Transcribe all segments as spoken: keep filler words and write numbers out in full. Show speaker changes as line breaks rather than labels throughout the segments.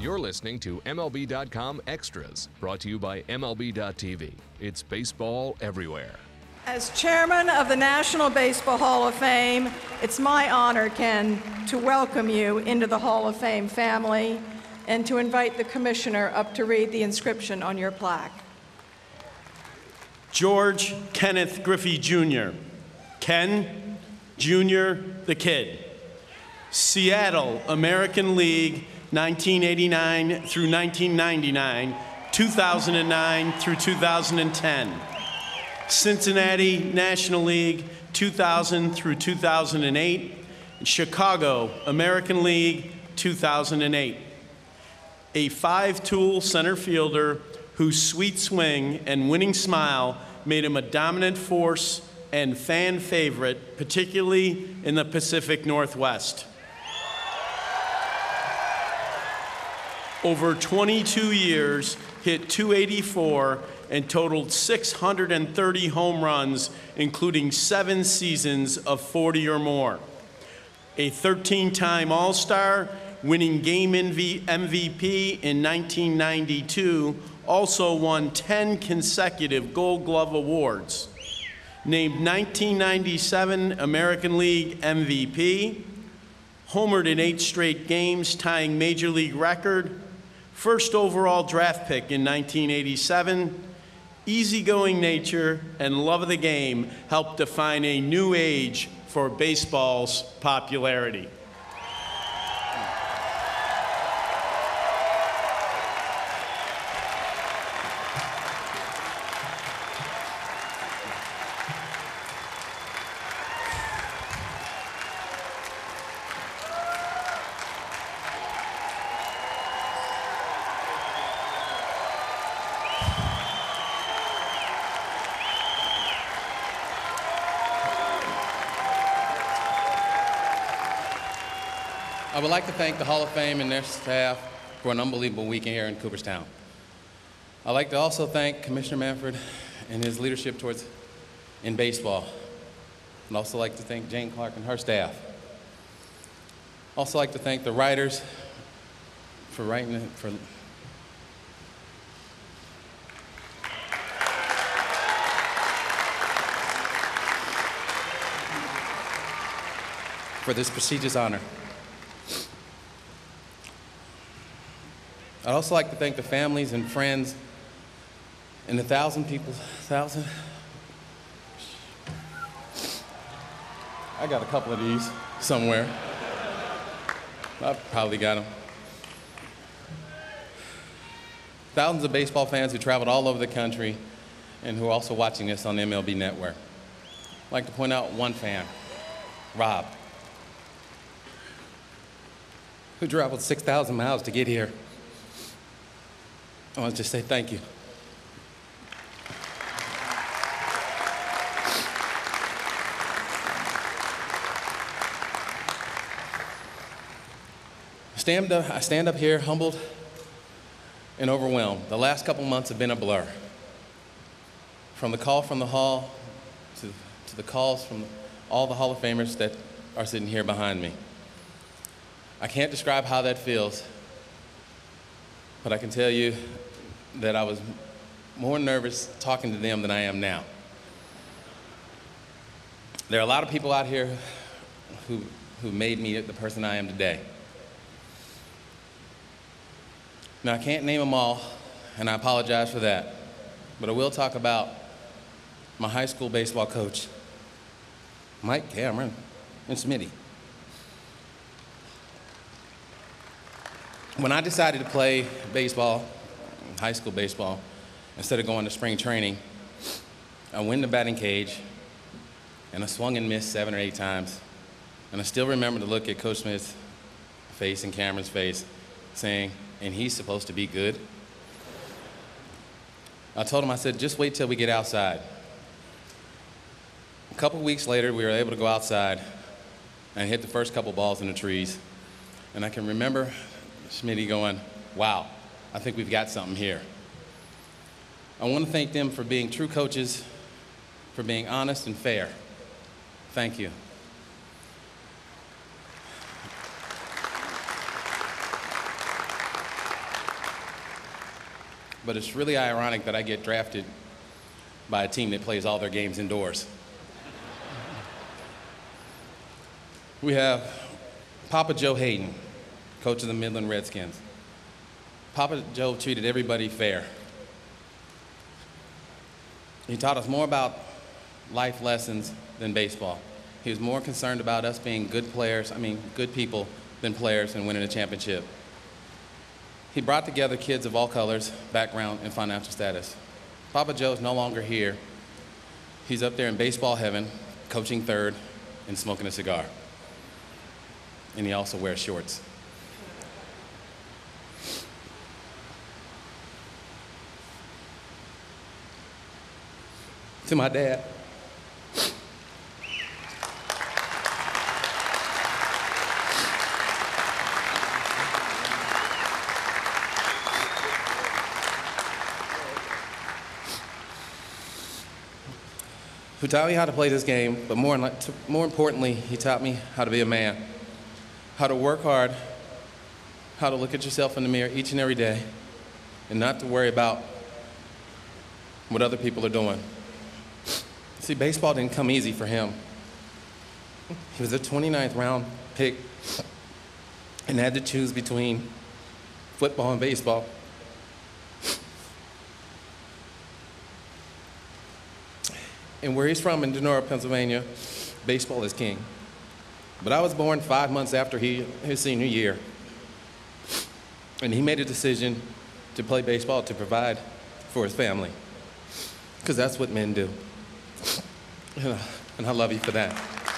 You're listening to M L B dot com Extras, brought to you by M L B dot T V. It's baseball everywhere.
As chairman of the National Baseball Hall of Fame, it's my honor, Ken, to welcome you into the Hall of Fame family and to invite the commissioner up to read the inscription on your plaque.
George Kenneth Griffey Junior Ken, Junior the Kid. Seattle American League, nineteen eighty-nine through nineteen ninety-nine, two thousand nine through two thousand ten. Cincinnati National League, two thousand through two thousand eight. Chicago American League, two thousand eight. A five-tool center fielder whose sweet swing and winning smile made him a dominant force and fan favorite, particularly in the Pacific Northwest. Over twenty-two years, hit two eighty-four and totaled six hundred thirty home runs, including seven seasons of forty or more. A thirteen-time All-Star, winning game M V P in nineteen ninety-two, also won ten consecutive Gold Glove awards. Named nineteen ninety-seven American League M V P, homered in eight straight games, tying Major League record, first overall draft pick in nineteen eighty-seven, easygoing nature and love of the game helped define a new age for baseball's popularity.
I would like to thank the Hall of Fame and their staff for an unbelievable weekend here in Cooperstown. I'd like to also thank Commissioner Manfred and his leadership towards in baseball. I'd also like to thank Jane Clark and her staff. Also like to thank the writers for writing it, for for this prestigious honor. I'd also like to thank the families and friends and the thousand people, thousand? I got a couple of these somewhere. I probably got them. Thousands of baseball fans who traveled all over the country and who are also watching us on the M L B Network. I'd like to point out one fan, Rob, who traveled six thousand miles to get here. I want to just say thank you. Stand up, I stand up here humbled and overwhelmed. The last couple months have been a blur. From the call from the hall to, to the calls from all the Hall of Famers that are sitting here behind me. I can't describe how that feels, but I can tell you that I was more nervous talking to them than I am now. There are a lot of people out here who, who made me the person I am today. Now, I can't name them all, and I apologize for that, but I will talk about my high school baseball coach, Mike Cameron, and Smitty. When I decided to play baseball, high school baseball, instead of going to spring training, I went in the batting cage, and I swung and missed seven or eight times. And I still remember the look at Coach Smith's face and Cameron's face, saying, and he's supposed to be good. I told him, I said, just wait till we get outside. A couple weeks later, we were able to go outside and hit the first couple balls in the trees. And I can remember Smitty going, wow, I think we've got something here. I want to thank them for being true coaches, for being honest and fair. Thank you. but it's really ironic that I get drafted by a team that plays all their games indoors. We have Papa Joe Hayden, coach of the Midland Redskins. Papa Joe treated everybody fair. He taught us more about life lessons than baseball. He was more concerned about us being good players, I mean, good people, than players and winning a championship. He brought together kids of all colors, background, and financial status. Papa Joe is no longer here. He's up there in baseball heaven, coaching third and smoking a cigar. And he also wears shorts. To my dad, who taught me how to play this game, but more, more importantly, he taught me how to be a man, how to work hard, how to look at yourself in the mirror each and every day, and not to worry about what other people are doing. See, baseball didn't come easy for him. He was a twenty-ninth round pick and had to choose between football and baseball. And where he's from in Donora, Pennsylvania, baseball is king. But I was born five months after he, his senior year. And he made a decision to play baseball to provide for his family. Because that's what men do. And I, and I love you for that.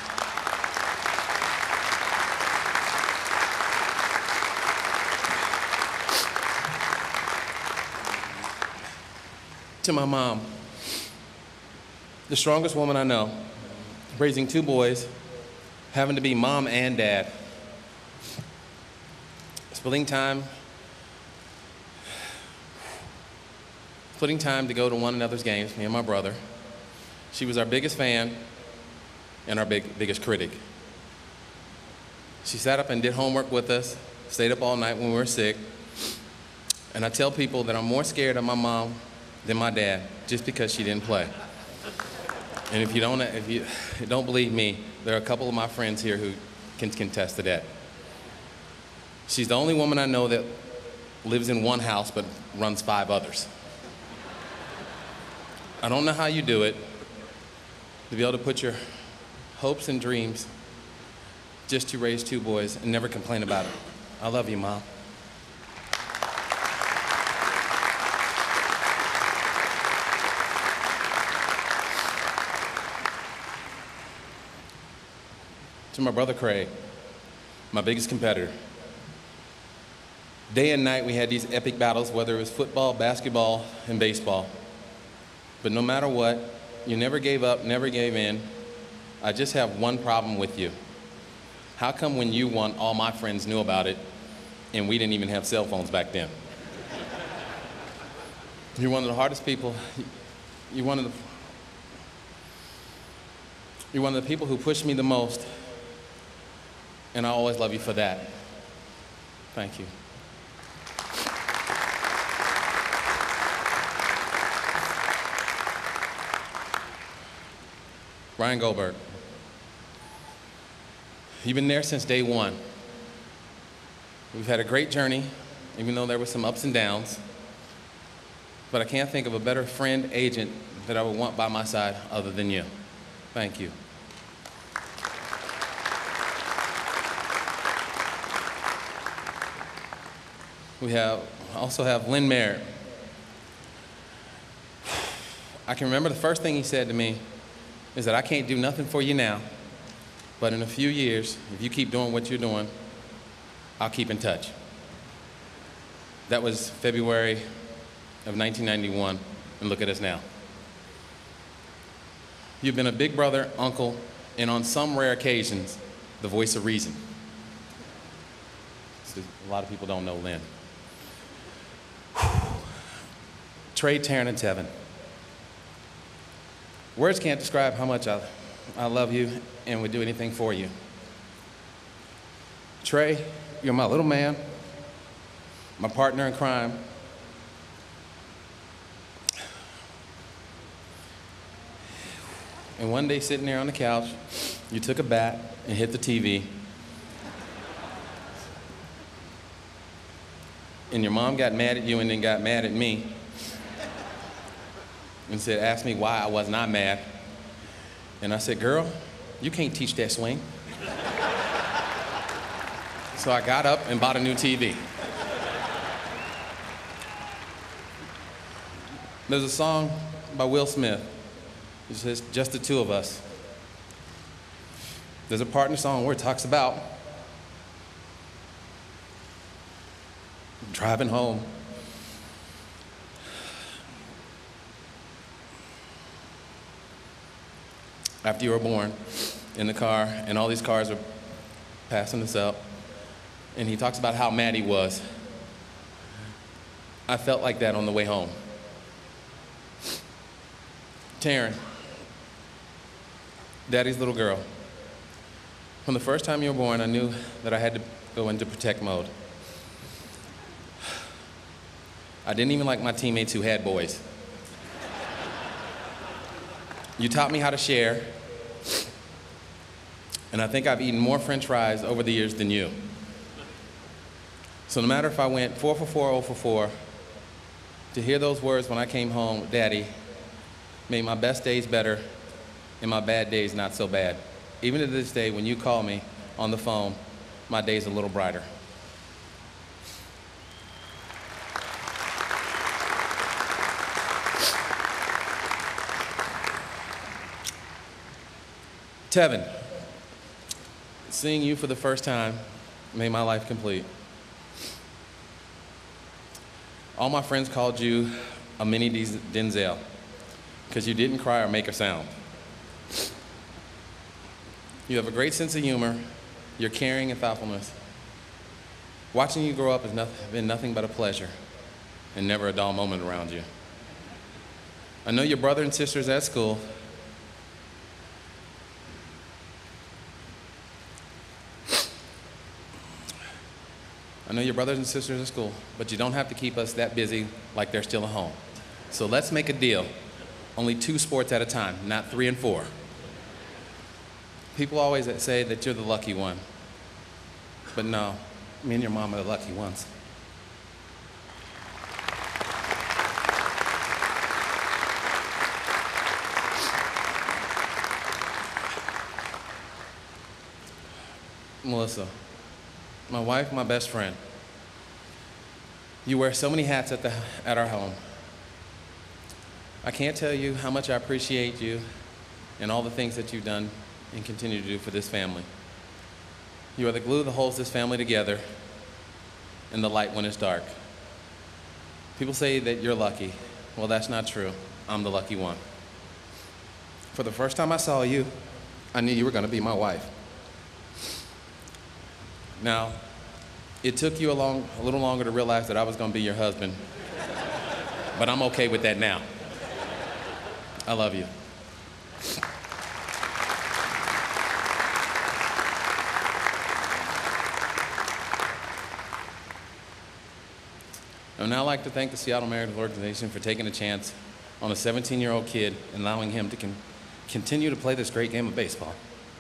To my mom, the strongest woman I know, raising two boys, having to be mom and dad, splitting time, splitting time to go to one another's games, me and my brother. She was our biggest fan and our big, biggest critic. She sat up and did homework with us, stayed up all night when we were sick. And I tell people that I'm more scared of my mom than my dad, just because she didn't play. And if you don't, if you don't believe me, there are a couple of my friends here who can contest to that. She's the only woman I know that lives in one house but runs five others. I don't know how you do it, to be able to put your hopes and dreams just to raise two boys and never complain about it. I love you, Mom. To my brother Craig, my biggest competitor. Day and night we had these epic battles, whether it was football, basketball, and baseball. But no matter what, you never gave up, never gave in. I just have one problem with you. How come when you won, all my friends knew about it, and we didn't even have cell phones back then? You're one of the hardest people. You're one of the, you're one of the people who pushed me the most, and I always love you for that. Thank you. Ryan Goldberg, you've been there since day one. We've had a great journey, even though there were some ups and downs. But I can't think of a better friend, agent that I would want by my side other than you. Thank you. We have, also have Lynn Merritt. I can remember the first thing he said to me is that I can't do nothing for you now, but in a few years, if you keep doing what you're doing, I'll keep in touch. That was February of nineteen ninety-one, and look at us now. You've been a big brother, uncle, and on some rare occasions, the voice of reason. A lot of people don't know Lynn. Trey, Taryn, and Tevin. Words can't describe how much I, I love you and would do anything for you. Trey, you're my little man, my partner in crime, And one day, sitting there on the couch, you took a bat and hit the T V. And your mom got mad at you and then got mad at me and said, asked me why I was not mad. And I said, girl, you can't teach that swing. So I got up and bought a new T V. There's a song by Will Smith. It says, just the two of us. There's a part in the song where it talks about driving home. After you were born, in the car, and all these cars were passing us up, and he talks about how mad he was. I felt like that on the way home. Taryn, Daddy's little girl. From the first time you were born, I knew that I had to go into protect mode. I didn't even like my teammates who had boys. You taught me how to share, and I think I've eaten more French fries over the years than you. So no matter if I went four for four, oh for four, to hear those words when I came home, Daddy, made my best days better and my bad days not so bad. Even to this day, when you call me on the phone, my day's a little brighter. Tevin, seeing you for the first time made my life complete. All my friends called you a mini Denzel because you didn't cry or make a sound. You have a great sense of humor, you're caring and thoughtfulness. Watching you grow up has nothing, been nothing but a pleasure and never a dull moment around you. I know your brother and sisters at school. I know your brothers and sisters at school, but you don't have to keep us that busy like they're still at home. So let's make a deal. Only two sports at a time, not three and four. People always say that you're the lucky one. But no, me and your mom are the lucky ones. Melissa, my wife, my best friend. You wear so many hats at, the, at our home. I can't tell you how much I appreciate you and all the things that you've done and continue to do for this family. You are the glue that holds this family together and the light when it's dark. People say that you're lucky. Well, that's not true. I'm the lucky one. For the first time I saw you, I knew you were going to be my wife. Now, it took you a, long, a little longer to realize that I was going to be your husband, but I'm okay with that now. I love you. I would now like to thank the Seattle Mariners organization for taking a chance on a seventeen-year-old kid and allowing him to con continue to play this great game of baseball.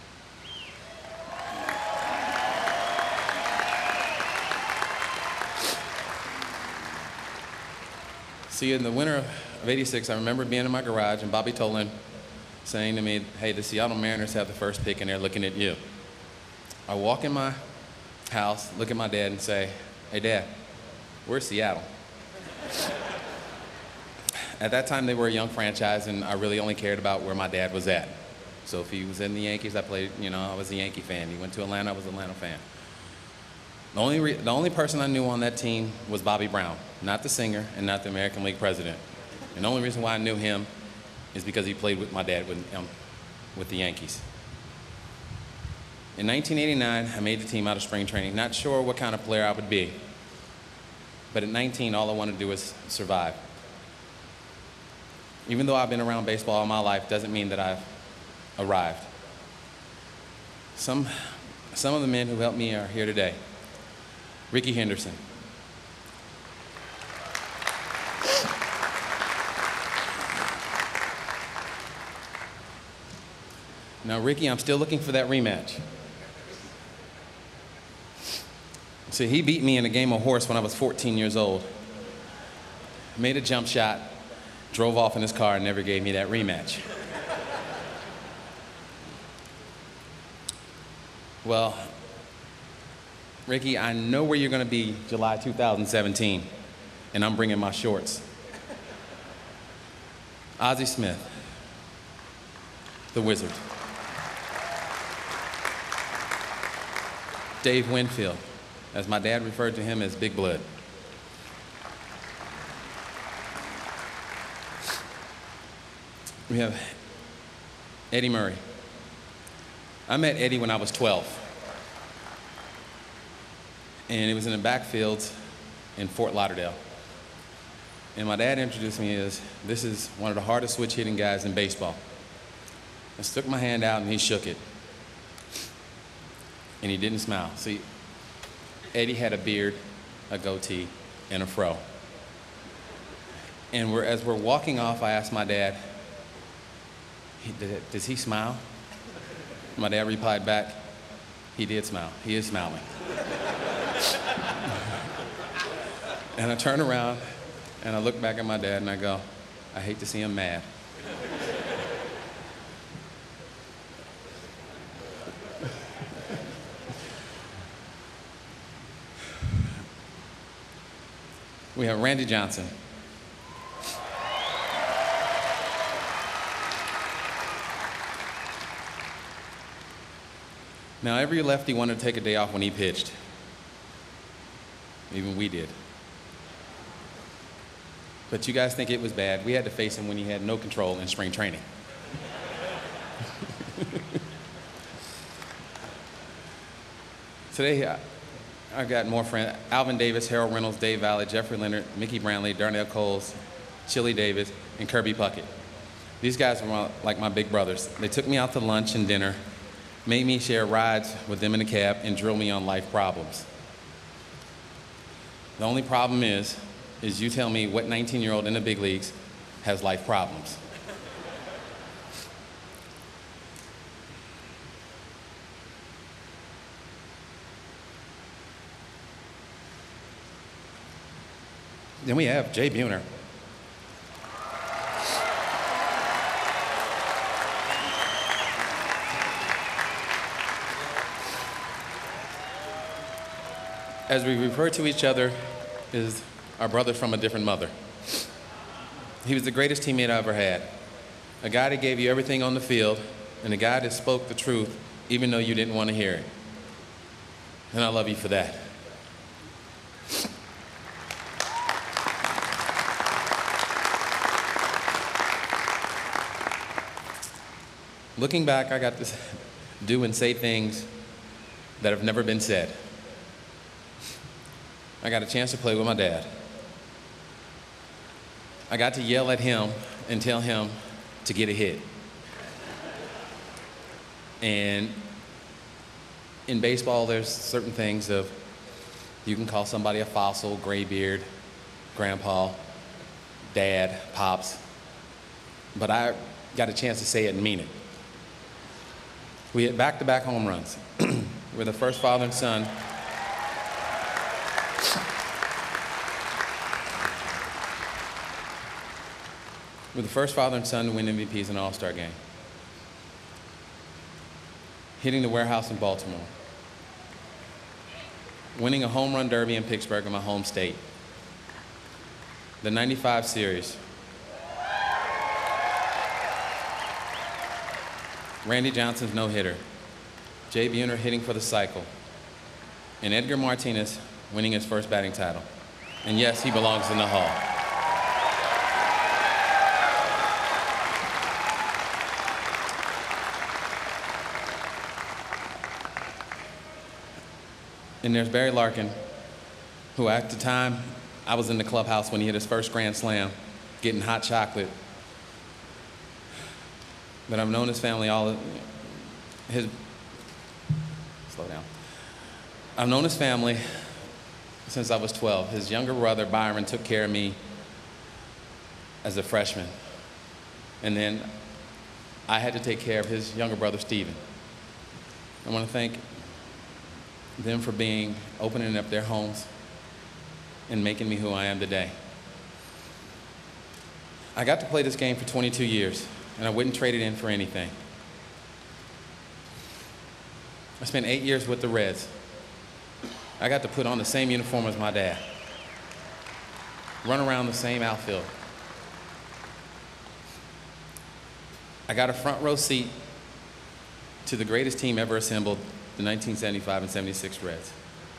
See, in the winter of eighty-six, I remember being in my garage and Bobby Tolan saying to me, hey, the Seattle Mariners have the first pick and they're looking at you. I walk in my house, look at my dad and say, hey, Dad, where's Seattle? At that time, they were a young franchise and I really only cared about where my dad was at. So if he was in the Yankees, I played, you know, I was a Yankee fan. He went to Atlanta, I was an Atlanta fan. The only, re the only person I knew on that team was Bobby Brown, not the singer and not the American League president. And the only reason why I knew him is because he played with my dad with, um, with the Yankees. In nineteen eighty-nine, I made the team out of spring training, not sure what kind of player I would be. But at nineteen, all I wanted to do was survive. Even though I've been around baseball all my life, doesn't mean that I've arrived. Some, some of the men who helped me are here today. Ricky Henderson. Now, Ricky, I'm still looking for that rematch. See, he beat me in a game of horse when I was fourteen years old. Made a jump shot, drove off in his car, and never gave me that rematch. Well, Ricky, I know where you're going to be July two thousand seventeen, and I'm bringing my shorts. Ozzie Smith, the Wizard. Dave Winfield, as my dad referred to him as Big Blood. We have Eddie Murray. I met Eddie when I was twelve. And it was in the backfields in Fort Lauderdale. And my dad introduced me as, this is one of the hardest switch hitting guys in baseball. I stuck my hand out and he shook it. And he didn't smile. See, Eddie had a beard, a goatee, and a fro. And we're, as we're walking off, I asked my dad, he, did, does he smile? My dad replied back, he did smile. He is smiling. And I turn around and I look back at my dad and I go, I hate to see him mad. We have Randy Johnson. Now, every lefty wanted to take a day off when he pitched. Even we did. But you guys think it was bad. We had to face him when he had no control in spring training. Today, I, I've got more friends. Alvin Davis, Harold Reynolds, Dave Valley, Jeffrey Leonard, Mickey Brantley, Darnell Coles, Chili Davis, and Kirby Puckett. These guys were my, like my big brothers. They took me out to lunch and dinner, made me share rides with them in the cab, and drilled me on life problems. The only problem is, is you tell me what nineteen-year-old in the big leagues has life problems. Then we have Jay Buhner. As we refer to each other as our brother from a different mother. He was the greatest teammate I ever had. A guy that gave you everything on the field, and a guy that spoke the truth even though you didn't want to hear it. And I love you for that. Looking back, I got to do and say things that have never been said. I got a chance to play with my dad. I got to yell at him and tell him to get a hit. And in baseball, there's certain things of, you can call somebody a fossil, graybeard, grandpa, dad, pops, but I got a chance to say it and mean it. We hit back-to-back home runs. We're the first father and son. We're the first father and son to win M V Ps in an All-Star game. Hitting the warehouse in Baltimore. Winning a home run derby in Pittsburgh in my home state. The ninety-five series. Randy Johnson's no-hitter. Jay Buhner hitting for the cycle. And Edgar Martinez winning his first batting title. And yes, he belongs in the Hall. And there's Barry Larkin, who at the time, I was in the clubhouse when he hit his first grand slam, getting hot chocolate. But I've known his family all, his, slow down. I've known his family since I was twelve. His younger brother, Byron, took care of me as a freshman. And then I had to take care of his younger brother, Steven. I want to thank them for being, opening up their homes and making me who I am today. I got to play this game for twenty-two years, and I wouldn't trade it in for anything. I spent eight years with the Reds. I got to put on the same uniform as my dad, run around the same outfield. I got a front row seat to the greatest team ever assembled, the nineteen seventy-five and seventy-six Reds.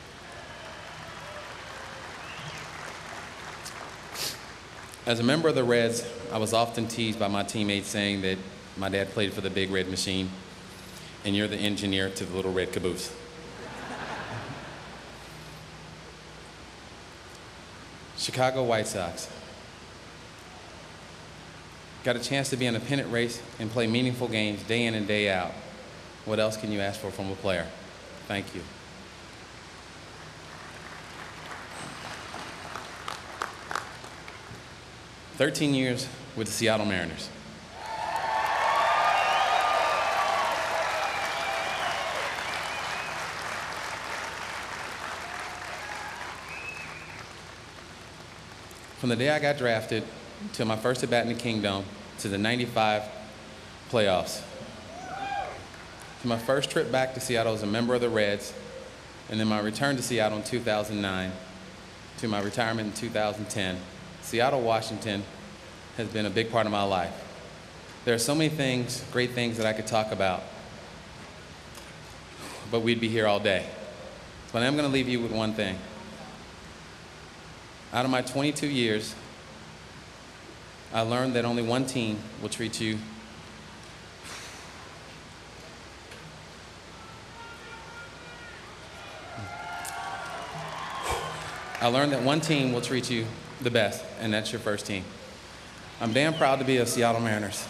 As a member of the Reds, I was often teased by my teammates saying that my dad played for the big red machine and you're the engineer to the little red caboose. Chicago White Sox. Got a chance to be in a pennant race and play meaningful games day in and day out. What else can you ask for from a player? Thank you. thirteen years with the Seattle Mariners. From the day I got drafted to my first at bat in the Kingdom to the ninety-five playoffs, to my first trip back to Seattle as a member of the Reds, and then my return to Seattle in two thousand nine, to my retirement in two thousand ten, Seattle, Washington has been a big part of my life. There are so many things, great things that I could talk about, but we'd be here all day. But I'm going to leave you with one thing. Out of my twenty-two years, I learned that only one team will treat you I learned that one team will treat you the best, and that's your first team. I'm damn proud to be a Seattle Mariners.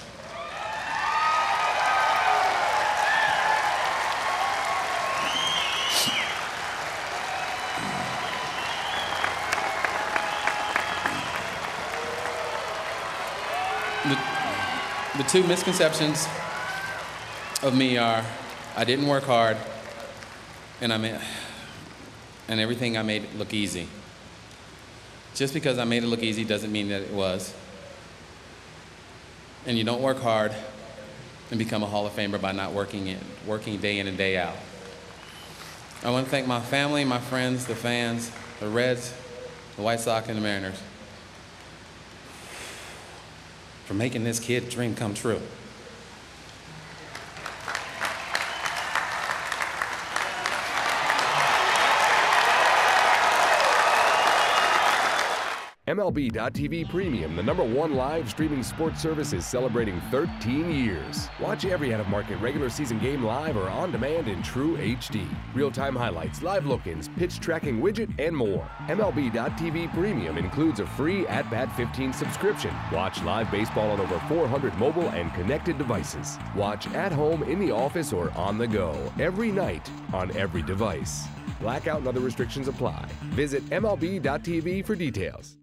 The, the two misconceptions of me are I didn't work hard and I made, and everything I made look easy. Just because I made it look easy doesn't mean that it was. And you don't work hard and become a Hall of Famer by not working in, working day in and day out. I want to thank my family, my friends, the fans, the Reds, the White Sox, and the Mariners for making this kid's dream come true.
M L B dot T V Premium, the number one live streaming sports service, is celebrating thirteen years. Watch every out-of-market regular season game live or on demand in true H D. Real-time highlights, live look-ins, pitch tracking widget, and more. M L B dot T V Premium includes a free At Bat fifteen subscription. Watch live baseball on over four hundred mobile and connected devices. Watch at home, in the office, or on the go, every night, on every device. Blackout and other restrictions apply. Visit M L B dot T V for details.